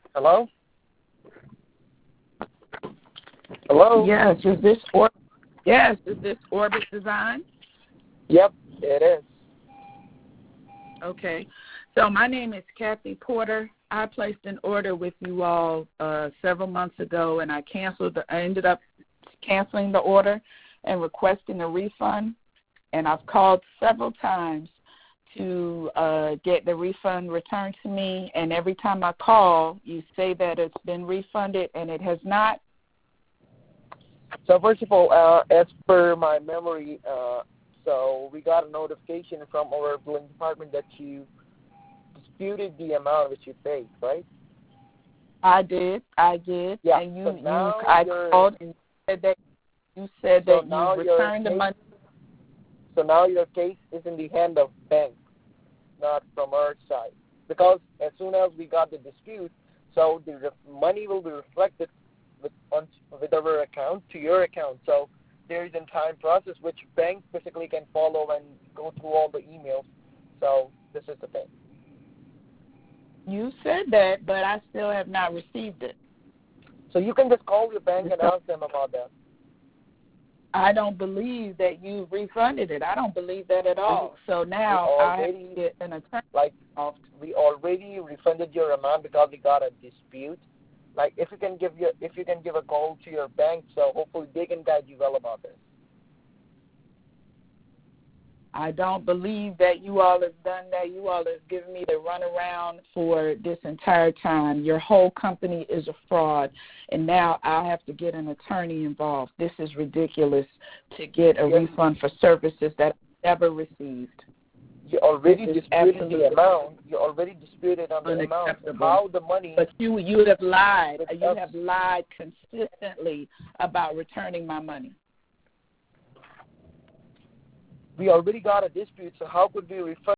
Hello? Hello? Yes, is this Orbit Design? Yep, it is. Okay. So my name is Kathy Porter. I placed an order with you all several months ago, and I ended up canceling the order and requesting a refund. And I've called several times to get the refund returned to me, and every time I call, you say that it's been refunded, and it has not. So first of all, as per my memory, so we got a notification from our billing department that you disputed the amount that you paid, right? I did. Yeah. And I called and said that you returned the money. So now your case is in the hand of bank, not from our side. Because as soon as we got the dispute, so the money will be reflected with our account to your account. So there is a time process which bank basically can follow and go through all the emails. So this is the thing. You said that, but I still have not received it. So you can just call your bank and ask them about that. I don't believe that you refunded it. I don't believe that at all. So now I have to get an attorney involved. We already refunded your amount because we got a dispute. Like if you can give a call to your bank, so hopefully they can guide you well about this. I don't believe that you all have done that. You all have given me the runaround for this entire time. Your whole company is a fraud, and now I have to get an attorney involved. This is ridiculous to get a refund for services that I never received. You already disputed the amount. You already disputed on the amount. How the money? But you have lied. You have lied consistently about returning my money. We already got a dispute, so how could we refund